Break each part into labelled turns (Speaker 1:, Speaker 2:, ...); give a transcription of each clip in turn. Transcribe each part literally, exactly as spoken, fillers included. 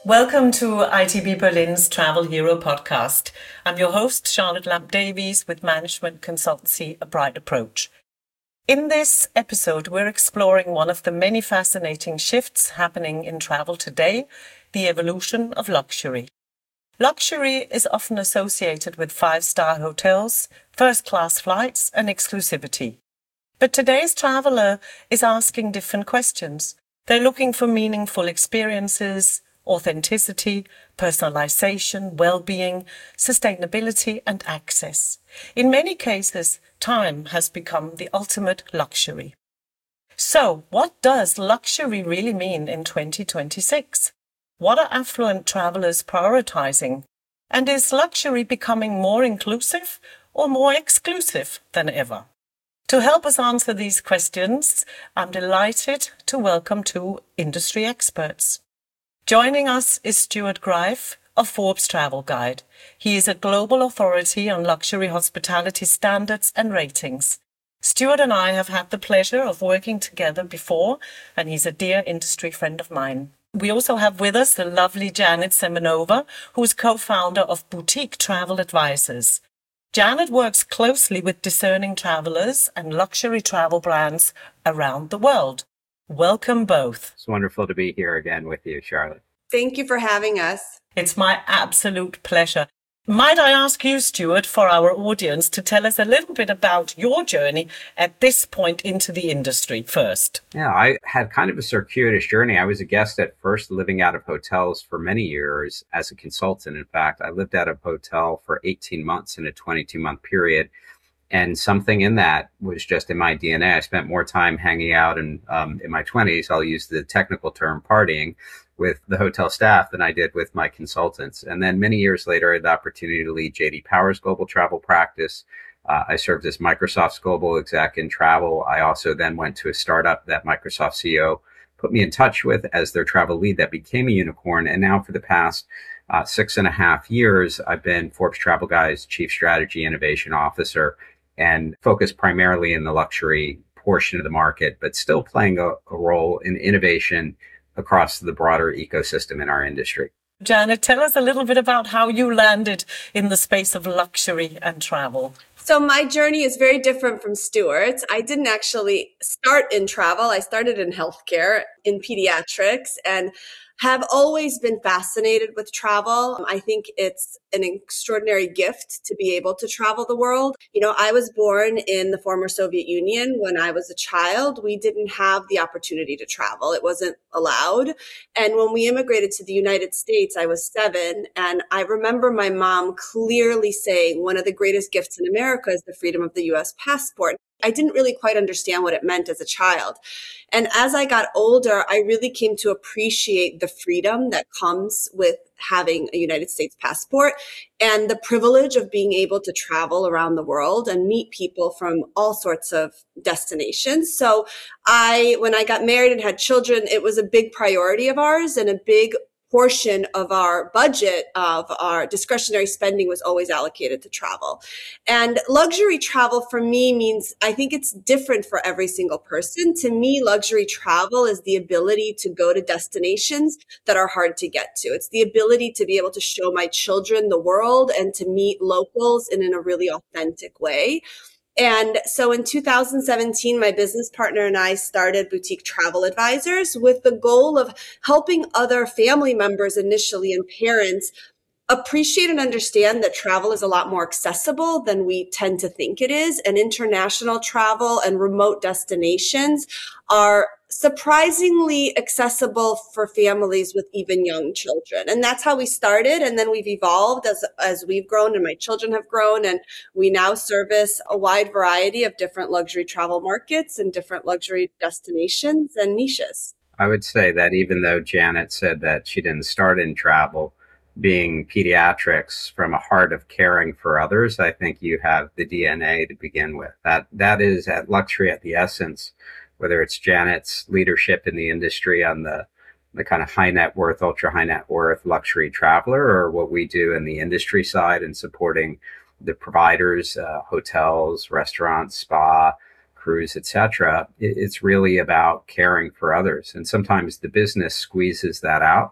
Speaker 1: Welcome to I T B Berlin's Travel Hero podcast. I'm your host, Charlotte Lamp-Davies with management consultancy A Bright Approach. In this episode, we're exploring one of the many fascinating shifts happening in travel today, the evolution of luxury. Luxury is often associated with five-star hotels, first-class flights, and exclusivity. But today's traveler is asking different questions. They're looking for meaningful experiences, authenticity, personalization, well-being, sustainability, and access. In many cases, time has become the ultimate luxury. So, what does luxury really mean in twenty twenty-six? What are affluent travelers prioritizing? And is luxury becoming more inclusive or more exclusive than ever? To help us answer these questions, I'm delighted to welcome two industry experts. Joining us is Stuart Greif of Forbes Travel Guide. He is a global authority on luxury hospitality standards and ratings. Stuart and I have had the pleasure of working together before, and he's a dear industry friend of mine. We also have with us the lovely Janet Semenova, who is co-founder of Boutique Travel Advisors. Janet works closely with discerning travelers and luxury travel brands around the world. Welcome both.
Speaker 2: It's wonderful to be here again with you, Charlotte.
Speaker 3: Thank you for having us.
Speaker 1: It's my absolute pleasure. Might I ask you, Stuart, for our audience to tell us a little bit about your journey at this point into the industry first?
Speaker 2: Yeah, I had kind of a circuitous journey. I was a guest at first living out of hotels for many years as a consultant. In fact, I lived out of a hotel for eighteen months in a twenty-two month period. And something in that was just in my D N A. I spent more time hanging out in, um, in my twenties, I'll use the technical term partying, with the hotel staff than I did with my consultants. And then many years later, I had the opportunity to lead J D Power's global travel practice. Uh, I served as Microsoft's global exec in travel. I also then went to a startup that Microsoft C E O put me in touch with as their travel lead that became a unicorn. And now for the past uh, six and a half years, I've been Forbes Travel Guide's Chief Strategy Innovation Officer and focused primarily in the luxury portion of the market, but still playing a, a role in innovation across the broader ecosystem in our industry.
Speaker 1: Janet, tell us a little bit about how you landed in the space of luxury and travel.
Speaker 3: So my journey is very different from Stuart's. I didn't actually start in travel. I started in healthcare, in pediatrics, and have always been fascinated with travel. I think it's an extraordinary gift to be able to travel the world. You know, I was born in the former Soviet Union. When I was a child, we didn't have the opportunity to travel. It wasn't allowed. And when we immigrated to the United States, I was seven. And I remember my mom clearly saying one of the greatest gifts in America is the freedom of the U S passport. I didn't really quite understand what it meant as a child. And as I got older, I really came to appreciate the freedom that comes with having a United States passport and the privilege of being able to travel around the world and meet people from all sorts of destinations. So I, when I got married and had children, it was a big priority of ours and a big portion of our budget of our discretionary spending was always allocated to travel. And luxury travel for me means, I think it's different for every single person. To me, luxury travel is the ability to go to destinations that are hard to get to. It's the ability to be able to show my children the world and to meet locals in, in a really authentic way. And so in two thousand seventeen, my business partner and I started Boutique Travel Advisors with the goal of helping other family members initially and parents appreciate and understand that travel is a lot more accessible than we tend to think it is. And international travel and remote destinations are surprisingly accessible for families with even young children. And that's how we started. And then we've evolved as, as we've grown and my children have grown. And we now service a wide variety of different luxury travel markets and different luxury destinations and niches.
Speaker 2: I would say that even though Janet said that she didn't start in travel, being pediatrics from a heart of caring for others, I think you have the D N A to begin with. That that is at luxury at the essence, whether it's Janet's leadership in the industry on the the kind of high net worth, ultra high net worth luxury traveler, or what we do in the industry side and supporting the providers, uh, hotels, restaurants, spa, cruise, et cetera. It, it's really about caring for others. And sometimes the business squeezes that out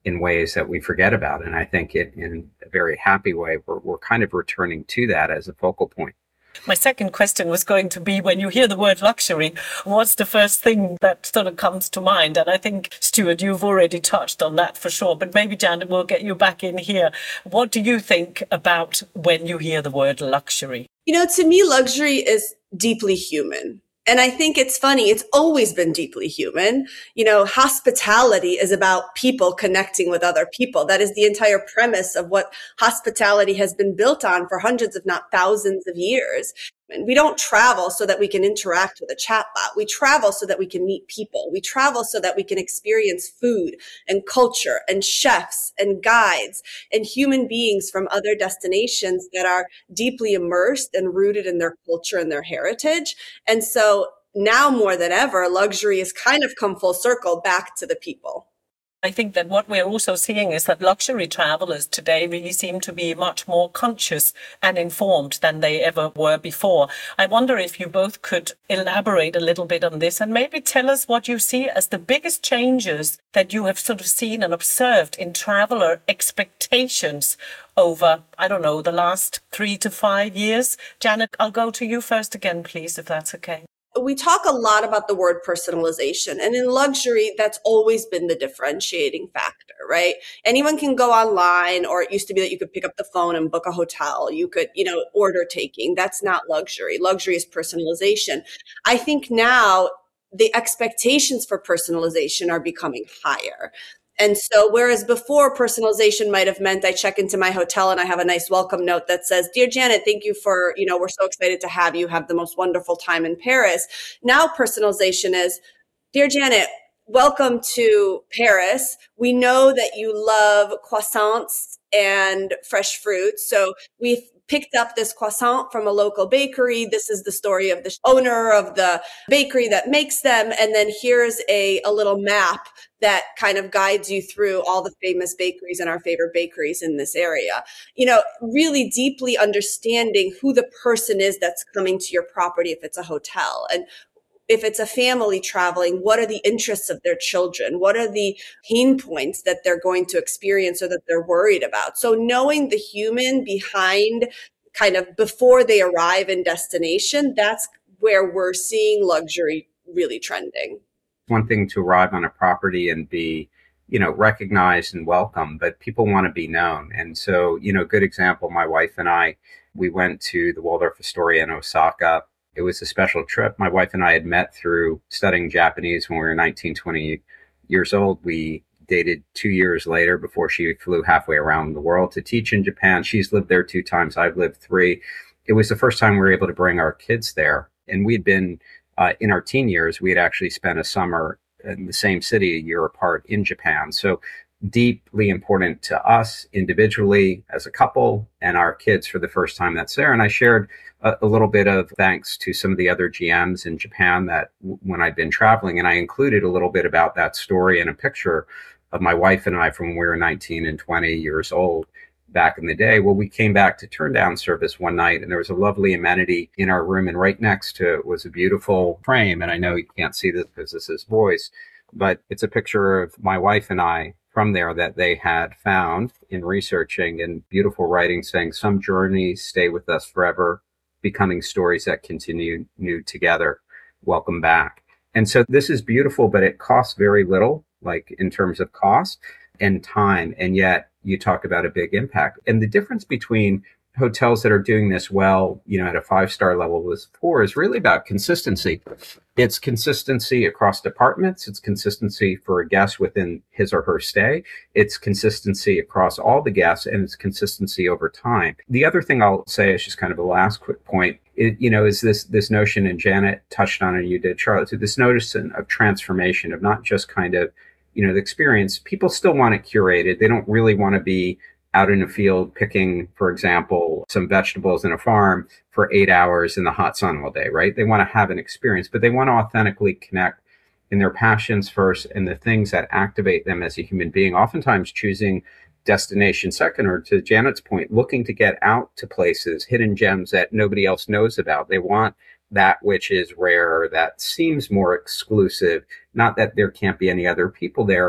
Speaker 2: in ways that we forget about. And I think it, in a very happy way, we're, we're kind of returning to that as a focal point.
Speaker 1: My second question was going to be, when you hear the word luxury, what's the first thing that sort of comes to mind? And I think, Stuart, you've already touched on that for sure, but maybe, Janet, we'll get you back in here. What do you think about when you hear the word luxury?
Speaker 3: You know, to me, luxury is deeply human. And I think it's funny. It's always been deeply human. You know, hospitality is about people connecting with other people. That is the entire premise of what hospitality has been built on for hundreds, if not thousands of years. And we don't travel so that we can interact with a chatbot. We travel so that we can meet people. We travel so that we can experience food and culture and chefs and guides and human beings from other destinations that are deeply immersed and rooted in their culture and their heritage. And so now more than ever, luxury has kind of come full circle back to the people.
Speaker 1: I think that what we're also seeing is that luxury travelers today really seem to be much more conscious and informed than they ever were before. I wonder if you both could elaborate a little bit on this and maybe tell us what you see as the biggest changes that you have sort of seen and observed in traveler expectations over, I don't know, the last three to five years. Janet, I'll go to you first again, please, if that's okay.
Speaker 3: We talk a lot about the word personalization, and in luxury, that's always been the differentiating factor, right? Anyone can go online, or it used to be that you could pick up the phone and book a hotel. You could, you know, order taking. That's not luxury. Luxury is personalization. I think now the expectations for personalization are becoming higher. And so, whereas before personalization might have meant I check into my hotel and I have a nice welcome note that says, "Dear Janet, thank you for, you know, we're so excited to have you. Have the most wonderful time in Paris." Now personalization is, "Dear Janet, welcome to Paris. We know that you love croissants and fresh fruits. So we've picked up this croissant from a local bakery. This is the story of the owner of the bakery that makes them. And then here's a, a little map that kind of guides you through all the famous bakeries and our favorite bakeries in this area." You know, really deeply understanding who the person is that's coming to your property if it's a hotel. And if it's a family traveling, what are the interests of their children? What are the pain points that they're going to experience or that they're worried about? So knowing the human behind, kind of before they arrive in destination, that's where we're seeing luxury really trending.
Speaker 2: One thing to arrive on a property and be, you know, recognized and welcome, but people want to be known. And so, you know, good example, my wife and I, we went to the Waldorf Astoria in Osaka. It was a special trip. My wife and I had met through studying Japanese when we were nineteen, twenty years old. We dated two years later before she flew halfway around the world to teach in Japan. She's lived there two times. I've lived three. It was the first time we were able to bring our kids there. And we'd been, uh, in our teen years, we had actually spent a summer in the same city a year apart in Japan. So deeply important to us individually as a couple and our kids for the first time that's there. And I shared a, a little bit of thanks to some of the other G Ms in Japan that w- when I'd been traveling, and I included a little bit about that story and a picture of my wife and I from when we were nineteen and twenty years old back in the day. Well, we came back to turn down service one night and there was a lovely amenity in our room, and right next to it was a beautiful frame. And I know you can't see this because this is voice, but it's a picture of my wife and I from there that they had found in researching, and beautiful writing saying, "Some journeys stay with us forever, becoming stories that continue new together. Welcome back." And so this is beautiful, but it costs very little, like in terms of cost and time. And yet you talk about a big impact. And the difference between hotels that are doing this well, you know, at a five-star level with four is really about consistency. It's consistency across departments. It's consistency for a guest within his or her stay. It's consistency across all the guests, and it's consistency over time. The other thing I'll say is just kind of a last quick point, it, you know, is this, this notion, and Janet touched on it, and you did, Charlotte, so this notion of transformation, of not just kind of, you know, the experience. People still want it curated. They don't really want to be out in a field picking, for example, some vegetables in a farm for eight hours in the hot sun all day, right? They want to have an experience, but they want to authentically connect in their passions first and the things that activate them as a human being, oftentimes choosing destination second, or to Janet's point, looking to get out to places, hidden gems that nobody else knows about. They want that which is rare, that seems more exclusive, not that there can't be any other people there.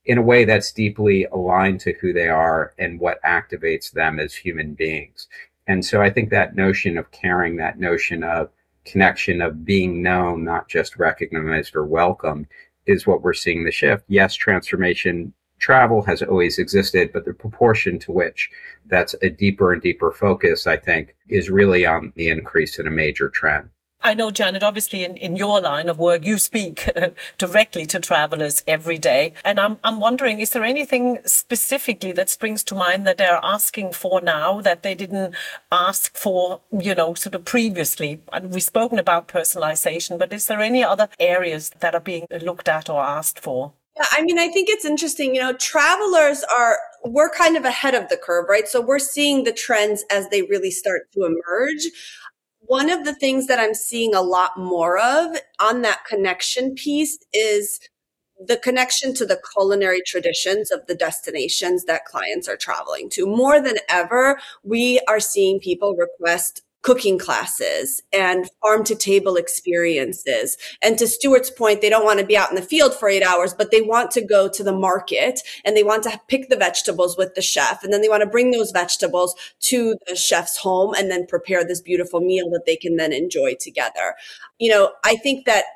Speaker 2: in a way that's deeply aligned to who they are and what activates them as human beings. And so I think that notion of caring, that notion of connection, of being known, not just recognized or welcomed, is what we're seeing the shift. Yes, transformation travel has always existed, but the proportion to which that's a deeper and deeper focus, I think, is really on the increase in a major trend.
Speaker 1: I know, Janet, obviously in, in your line of work, you speak uh, directly to travelers every day. And I'm, I'm wondering, is there anything specifically that springs to mind that they're asking for now that they didn't ask for, you know, sort of previously? And we've spoken about personalization, but is there any other areas that are being looked at or asked for?
Speaker 3: Yeah, I mean, I think it's interesting, you know, travelers are, we're kind of ahead of the curve, right? So we're seeing the trends as they really start to emerge. One of the things that I'm seeing a lot more of on that connection piece is the connection to the culinary traditions of the destinations that clients are traveling to. More than ever, we are seeing people request cooking classes and farm to table experiences. And to Stuart's point, they don't want to be out in the field for eight hours, but they want to go to the market and they want to pick the vegetables with the chef. And then they want to bring those vegetables to the chef's home and then prepare this beautiful meal that they can then enjoy together. You know, I think that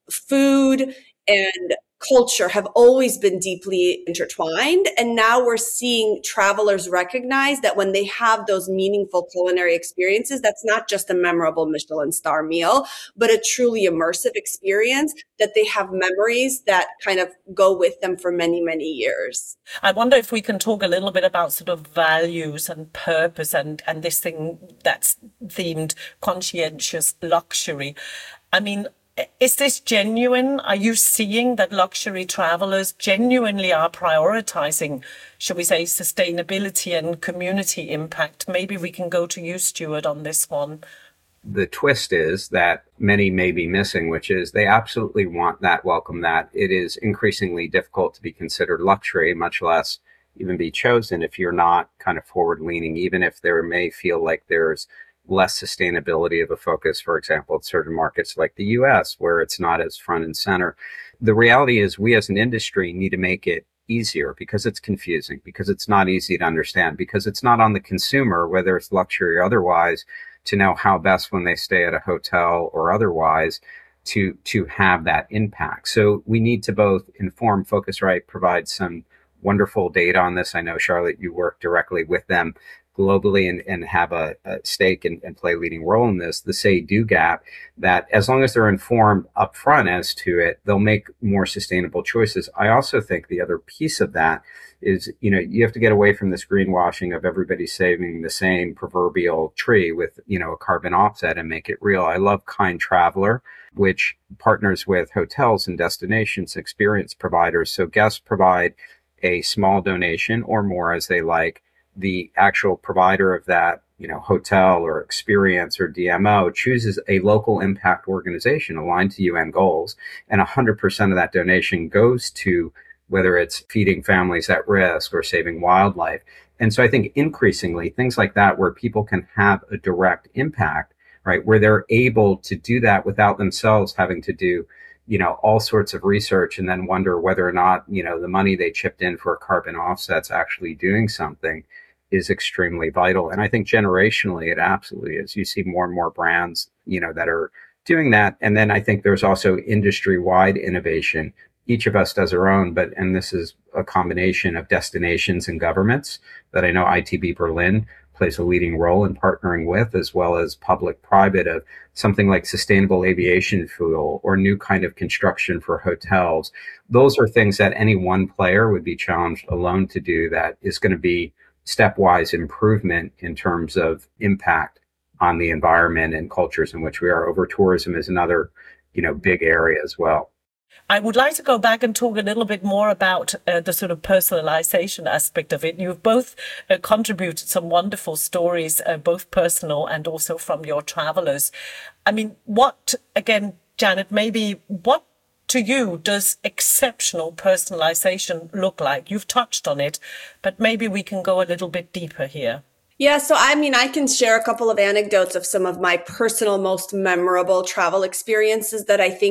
Speaker 3: food and culture have always been deeply intertwined. And now we're seeing travelers recognize that when they have those meaningful culinary experiences, that's not just a memorable Michelin star meal, but a truly immersive experience that they have memories that kind of go with them for many, many years.
Speaker 1: I wonder if we can talk a little bit about sort of values and purpose and, and this thing that's themed conscientious luxury. I mean, is this genuine? Are you seeing that luxury travelers genuinely are prioritizing, shall we say, sustainability and community impact? Maybe we can go to you, Stuart, on this one.
Speaker 2: The twist is that many may be missing, which is they absolutely want that, welcome that. It is increasingly difficult to be considered luxury, much less even be chosen if you're not kind of forward leaning, even if there may feel like there's less sustainability of a focus, for example, in certain markets like the U S, where it's not as front and center. The reality is we as an industry need to make it easier because it's confusing, because it's not easy to understand, because it's not on the consumer, whether it's luxury or otherwise, to know how best when they stay at a hotel or otherwise to, to have that impact. So we need to both inform Phocuswright, provide some wonderful data on this. I know, Charlotte, you work directly with them globally and, and have a, a stake and, and play a leading role in this, the say-do gap, that as long as they're informed upfront as to it, they'll make more sustainable choices. I also think the other piece of that is, you know, you have to get away from this greenwashing of everybody saving the same proverbial tree with, you know, a carbon offset and make it real. I love Kind Traveler, which partners with hotels and destinations experience providers. So guests provide a small donation or more as they like. The actual provider of that, you know, hotel or experience or D M O chooses a local impact organization aligned to U N goals, and one hundred percent of that donation goes to whether it's feeding families at risk or saving wildlife. And so I think increasingly things like that, where people can have a direct impact, right, where they're able to do that without themselves having to do, you know, all sorts of research and then wonder whether or not, you know, the money they chipped in for carbon offsets actually doing something, is extremely vital. And I think generationally, it absolutely is. You see more and more brands, you know, that are doing that. And then I think there's also industry-wide innovation. Each of us does our own, but, and this is a combination of destinations and governments that I know I T B Berlin plays a leading role in partnering with, as well as public-private, of something like sustainable aviation fuel or new kind of construction for hotels. Those are things that any one player would be challenged alone to do, that is going to be stepwise improvement in terms of impact on the environment and cultures in which we are. Over tourism is another, you know, big area as well.
Speaker 1: I would like to go back and talk a little bit more about uh, the sort of personalization aspect of it. You've both uh, contributed some wonderful stories, uh, both personal and also from your travelers. I mean, what, again, Janet, maybe what to you does exceptional personalization look like? You've touched on it, but maybe we can go a little bit deeper here.
Speaker 3: Yeah, so I mean, I can share a couple of anecdotes of some of my personal, most memorable travel experiences that I think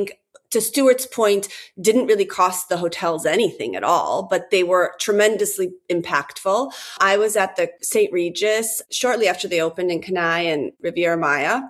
Speaker 3: to Stuart's point, didn't really cost the hotels anything at all, but they were tremendously impactful. I was at the Saint Regis shortly after they opened in Kenai and Riviera Maya.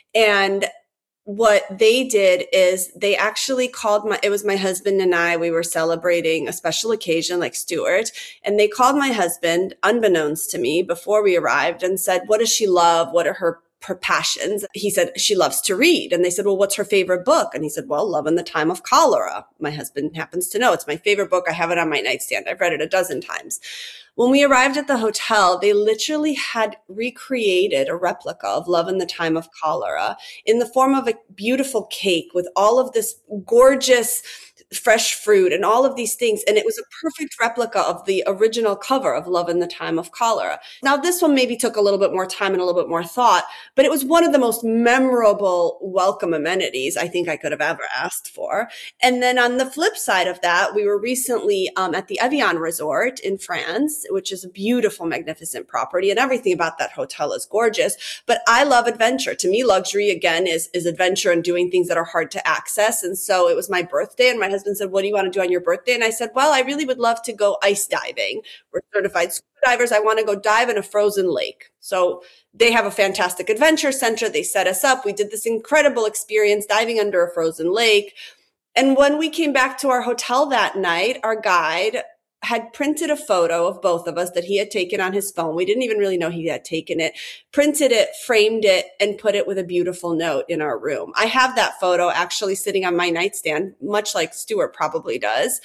Speaker 3: And what they did is they actually called my, it was my husband and I, we were celebrating a special occasion like Stuart. And they called my husband, unbeknownst to me, before we arrived and said, what does she love? What are her her passions? He said, she loves to read. And they said, well, what's her favorite book? And he said, well, Love in the Time of Cholera. My husband happens to know it's my favorite book. I have it on my nightstand. I've read it a dozen times. When we arrived at the hotel, they literally had recreated a replica of Love in the Time of Cholera in the form of a beautiful cake with all of this gorgeous fresh fruit and all of these things. And it was a perfect replica of the original cover of Love in the Time of Cholera. Now, this one maybe took a little bit more time and a little bit more thought, but it was one of the most memorable welcome amenities I think I could have ever asked for. And then on the flip side of that, we were recently um, at the Evian Resort in France, which is a beautiful, magnificent property. And everything about that hotel is gorgeous. But I love adventure. To me, luxury, again, is, is adventure and doing things that are hard to access. And so it was my birthday, and my husband said, what do you want to do on your birthday? And I said, well, I really would love to go ice diving. We're certified scuba divers. I want to go dive in a frozen lake. So they have a fantastic adventure center. They set us up. We did this incredible experience diving under a frozen lake. And when we came back to our hotel that night, our guide had printed a photo of both of us that he had taken on his phone. We didn't even really know he had taken it, printed it, framed it, and put it with a beautiful note in our room. I have that photo actually sitting on my nightstand, much like Stuart probably does.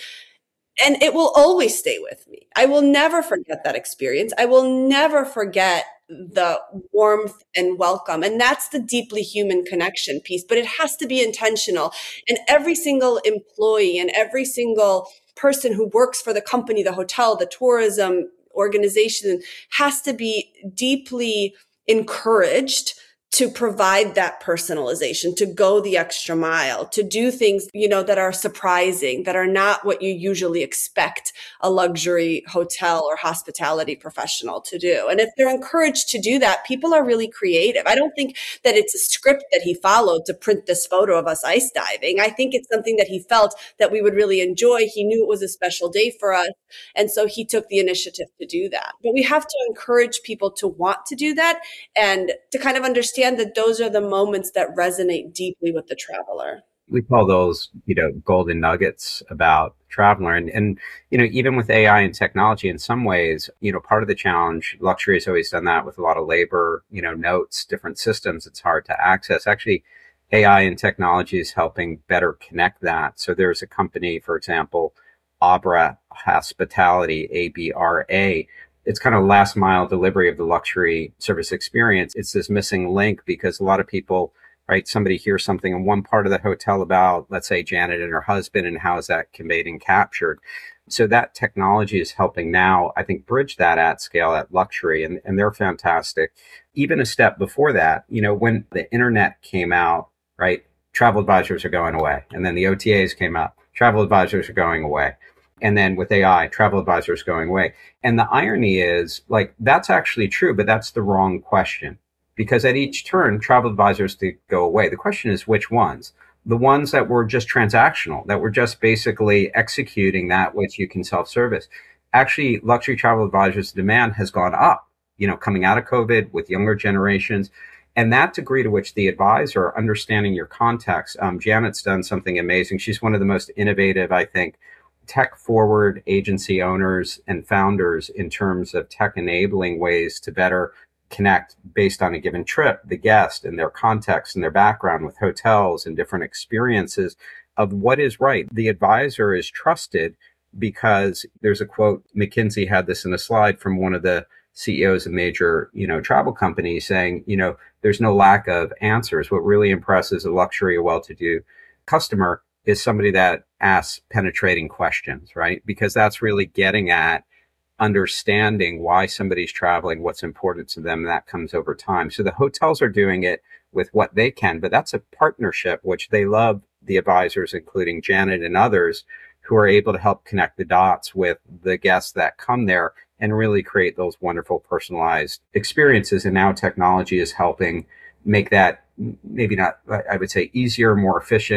Speaker 3: And it will always stay with me. I will never forget that experience. I will never forget the warmth and welcome. And that's the deeply human connection piece, but it has to be intentional. And every single employee and every single person who works for the company, the hotel, the tourism organization has to be deeply encouraged to provide that personalization, to go the extra mile, to do things, you know, that are surprising, that are not what you usually expect a luxury hotel or hospitality professional to do. And if they're encouraged to do that, people are really creative. I don't think that it's a script that he followed to print this photo of us ice diving. I think it's something that he felt that we would really enjoy. He knew it was a special day for us. And so he took the initiative to do that. But we have to encourage people to want to do that and to kind of understand that those are the moments that resonate deeply with the traveler.
Speaker 2: We call those, you know, golden nuggets about traveler. And, and, you know, even with A I and technology, in some ways, you know, part of the challenge, luxury has always done that with a lot of labor, you know, notes, different systems. It's hard to access. Actually, A I and technology is helping better connect that. So there's a company, for example, Abra Hospitality, A B R A. It's kind of last mile delivery of the luxury service experience. It's this missing link because a lot of people, right, somebody hears something in one part of the hotel about, let's say, Janet and her husband, and how is that conveyed and captured? So that technology is helping now, I think, bridge that at scale at luxury, and, and they're fantastic. Even a step before that, you know, when the internet came out, right, travel advisors are going away. And then the O T As came out, travel advisors are going away. And then with A I, travel advisors going away. And the irony is, like, that's actually true, but that's the wrong question. Because at each turn, travel advisors did go away. The question is which ones? The ones that were just transactional, that were just basically executing that which you can self-service. Actually, luxury travel advisors' demand has gone up, you know, coming out of COVID with younger generations. And that degree to which the advisor, understanding your context, um, Janet's done something amazing. She's one of the most innovative, I think, tech forward agency owners and founders in terms of tech enabling ways to better connect based on a given trip, the guest and their context and their background with hotels and different experiences of what is right. The advisor is trusted because there's a quote, McKinsey had this in a slide from one of the C E Os of major, you know, travel companies saying, you know, there's no lack of answers. What really impresses a luxury or well-to-do customer is somebody that asks penetrating questions, right? Because that's really getting at understanding why somebody's traveling, what's important to them, and that comes over time. So the hotels are doing it with what they can, but that's a partnership, which they love the advisors, including Janet and others, who are able to help connect the dots with the guests that come there and really create those wonderful personalized experiences. And now technology is helping make that maybe not, I would say, easier, more efficient,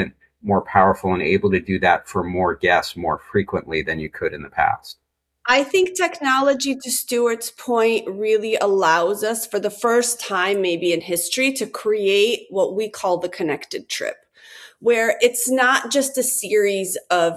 Speaker 2: more powerful and able to do that for more guests more frequently than you could in the past?
Speaker 3: I think technology, to Stuart's point, really allows us for the first time, maybe in history, to create what we call the connected trip, where it's not just a series of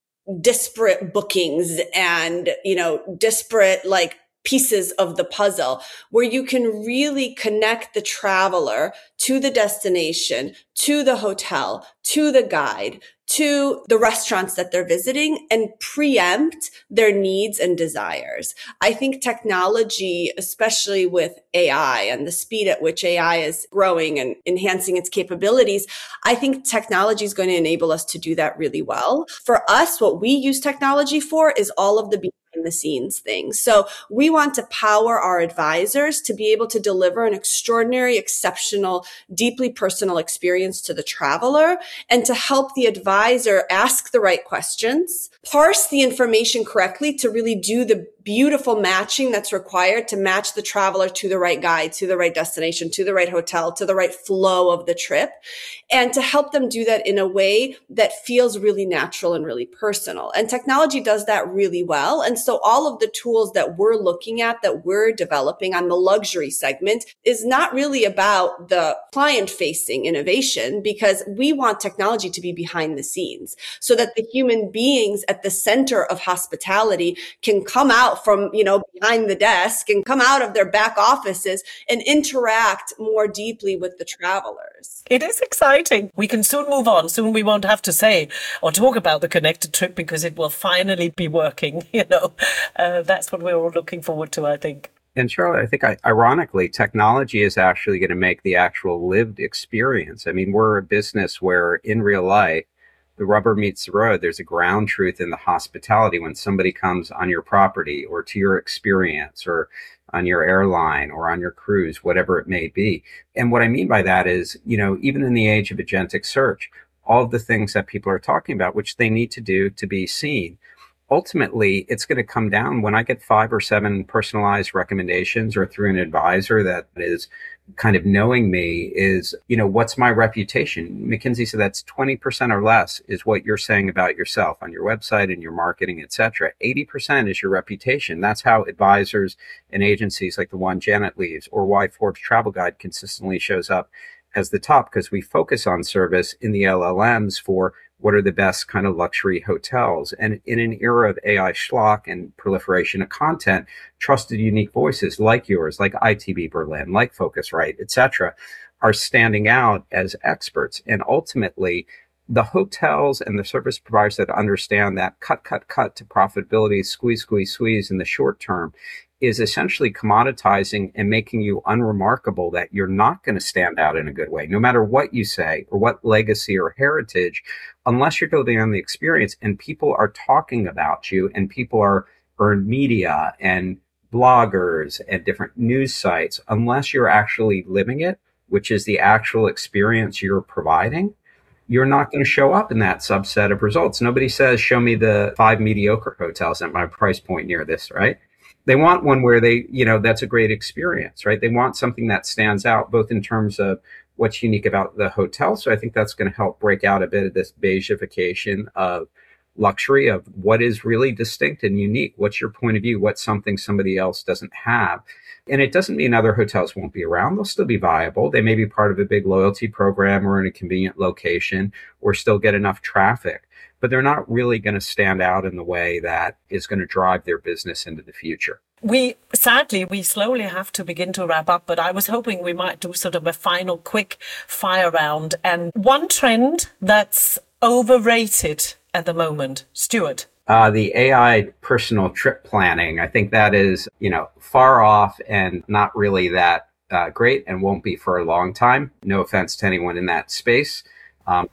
Speaker 3: disparate bookings and, you know, disparate like pieces of the puzzle, where you can really connect the traveler to the destination, to the hotel, to the guide, to the restaurants that they're visiting, and preempt their needs and desires. I think technology, especially with A I and the speed at which A I is growing and enhancing its capabilities, I think technology is going to enable us to do that really well. For us, what we use technology for is all of the behind the scenes things. So we want to power our advisors to be able to deliver an extraordinary, exceptional, deeply personal experience to the traveler, and to help the advisor ask the right questions, parse the information correctly to really do the beautiful matching that's required to match the traveler to the right guide, to the right destination, to the right hotel, to the right flow of the trip, and to help them do that in a way that feels really natural and really personal. And technology does that really well. And so all of the tools that we're looking at, that we're developing on the luxury segment, is not really about the client-facing innovation, because we want technology to be behind the scenes so that the human beings at the center of hospitality can come out from, you know, behind the desk and come out of their back offices and interact more deeply with the travelers.
Speaker 1: It is exciting. We can soon move on. Soon we won't have to say or talk about the connected trip, because it will finally be working. You know, uh, that's what we're all looking forward to, I think.
Speaker 2: And Charlotte, I think I, ironically, technology is actually going to make the actual lived experience. I mean, we're a business where in real life, the rubber meets the road. There's a ground truth in the hospitality when somebody comes on your property or to your experience or on your airline or on your cruise, whatever it may be. And what I mean by that is, you know, even in the age of agentic search, all of the things that people are talking about, which they need to do to be seen, ultimately, it's going to come down when I get five or seven personalized recommendations or through an advisor that is kind of knowing me is, you know, what's my reputation? McKinsey said that's twenty percent or less is what you're saying about yourself on your website and your marketing, et cetera. eighty percent is your reputation. That's how advisors and agencies like the one Janet leaves, or why Forbes Travel Guide consistently shows up as the top, because we focus on service in the L L Ms for what are the best kind of luxury hotels. And in an era of A I schlock and proliferation of content, trusted unique voices like yours, like I T B Berlin, like Phocuswright, et cetera, are standing out as experts. And ultimately, the hotels and the service providers that understand that cut, cut, cut to profitability, squeeze, squeeze, squeeze in the short term is essentially commoditizing and making you unremarkable, that you're not going to stand out in a good way, no matter what you say or what legacy or heritage, unless you're building on the experience and people are talking about you and people are earned media and bloggers and different news sites, unless you're actually living it, which is the actual experience you're providing, you're not going to show up in that subset of results. Nobody says, show me the five mediocre hotels at my price point near this, right? They want one where they, you know, that's a great experience, right? They want something that stands out, both in terms of what's unique about the hotel. So I think that's going to help break out a bit of this beigification of luxury, of what is really distinct and unique. What's your point of view? What's something somebody else doesn't have? And it doesn't mean other hotels won't be around. They'll still be viable. They may be part of a big loyalty program or in a convenient location or still get enough traffic, but they're not really going to stand out in the way that is going to drive their business into the future.
Speaker 1: We, sadly, we slowly have to begin to wrap up, but I was hoping we might do sort of a final quick fire round. And one trend that's overrated at the moment, Stuart.
Speaker 2: Uh, the A I personal trip planning, I think that is, you know, far off and not really that uh, great, and won't be for a long time. No offense to anyone in that space. Um,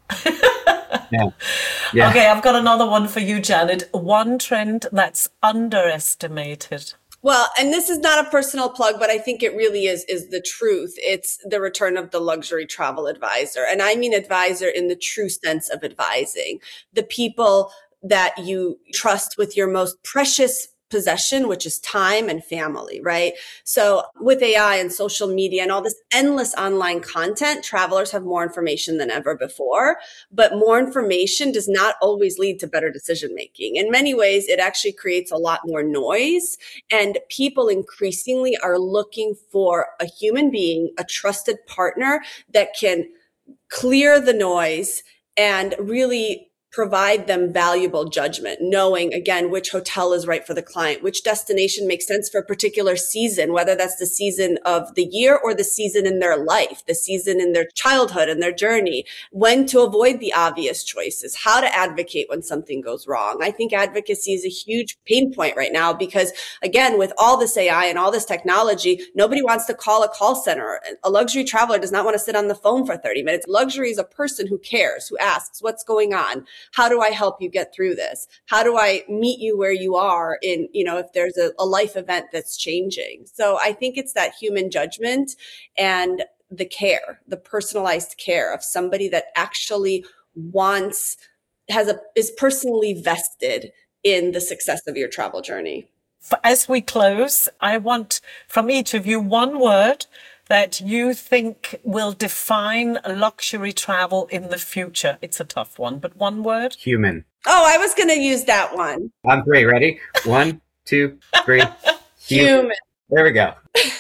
Speaker 2: yeah. Yeah.
Speaker 1: Okay, I've got another one for you, Janet. One trend that's underestimated.
Speaker 3: Well, and this is not a personal plug, but I think it really is, is the truth. It's the return of the luxury travel advisor. And I mean advisor in the true sense of advising. The people that you trust with your most precious possession, which is time and family, right? So with A I and social media and all this endless online content, travelers have more information than ever before, but more information does not always lead to better decision making. In many ways, it actually creates a lot more noise, and people increasingly are looking for a human being, a trusted partner that can clear the noise and really provide them valuable judgment, knowing, again, which hotel is right for the client, which destination makes sense for a particular season, whether that's the season of the year or the season in their life, the season in their childhood and their journey, when to avoid the obvious choices, how to advocate when something goes wrong. I think advocacy is a huge pain point right now because, again, with all this A I and all this technology, nobody wants to call a call center. A luxury traveler does not want to sit on the phone for thirty minutes. Luxury is a person who cares, who asks, what's going on? How do I help you get through this? How do I meet you where you are in, you know, if there's a, a life event that's changing? So I think it's that human judgment and the care, the personalized care of somebody that actually wants, has a, is personally vested in the success of your travel journey.
Speaker 1: As we close, I want from each of you one word that you think will define luxury travel in the future. It's a tough one, but one word.
Speaker 2: Human.
Speaker 3: Oh, I was going to use that one.
Speaker 2: On three. Ready? One, two, three.
Speaker 3: Human.
Speaker 2: There we go.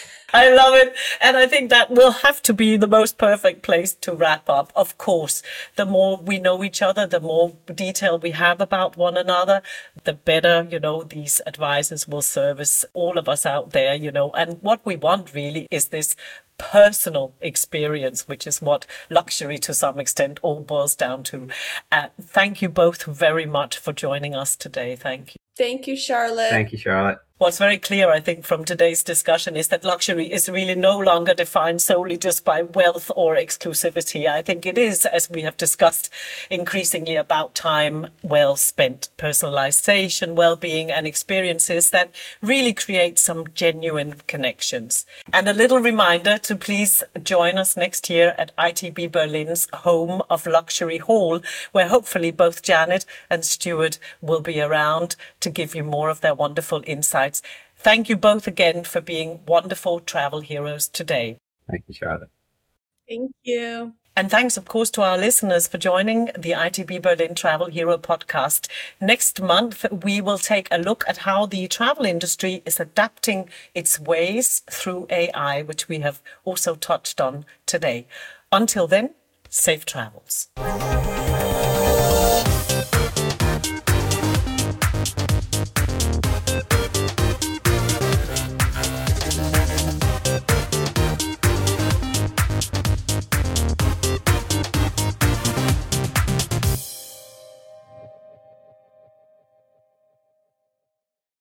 Speaker 1: I love it. And I think that will have to be the most perfect place to wrap up. Of course, the more we know each other, the more detail we have about one another, the better, you know, these advisors will service all of us out there, you know. And what we want really is this personal experience, which is what luxury to some extent all boils down to. Uh, thank you both very much for joining us today. Thank you.
Speaker 3: Thank you, Charlotte.
Speaker 2: Thank you, Charlotte.
Speaker 1: What's very clear, I think, from today's discussion is that luxury is really no longer defined solely just by wealth or exclusivity. I think it is, as we have discussed, increasingly about time well spent, personalization, well-being, and experiences that really create some genuine connections. And a little reminder to please join us next year at I T B Berlin's Home of Luxury Hall, where hopefully both Janet and Stuart will be around to give you more of their wonderful insights. Thank you both again for being wonderful travel heroes today.
Speaker 2: Thank you, Charlotte.
Speaker 3: Thank you.
Speaker 1: And thanks, of course, to our listeners for joining the I T B Berlin Travel Hero podcast. Next month, we will take a look at how the travel industry is adapting its ways through A I, which we have also touched on today. Until then, safe travels.